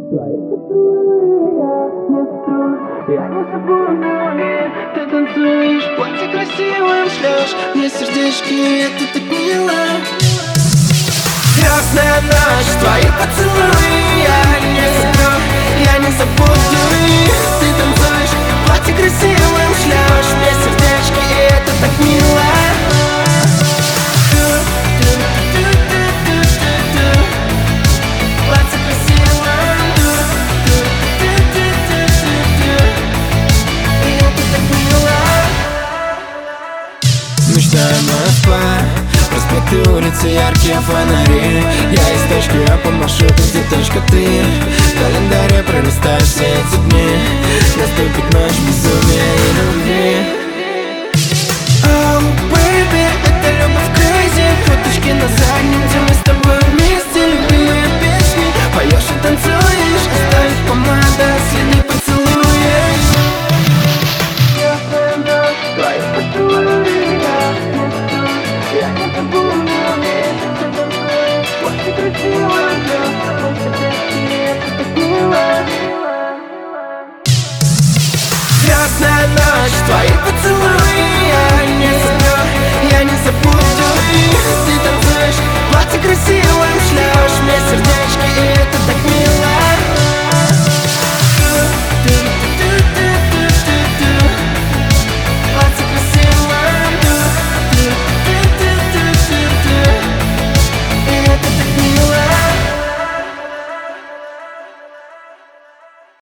Твои поцелуи я не сотру, я не забуду, нет. Ты танцуешь, платье красивым шлешь мне сердечки, это так мило. Звездная ночь, твои поцелуи я не сотру, я не забуду их. Ты танцуешь, платье красивым шлешь мне сердечки, это так мило. Ночная Москва, проспекты, улицы, яркие фонари. Я из точки А помашу, ты где точка ты. В календаре пролистаю все эти дни. Наступит ночь безумия и любви. Oh, baby, это любовь crazy. Фоточки на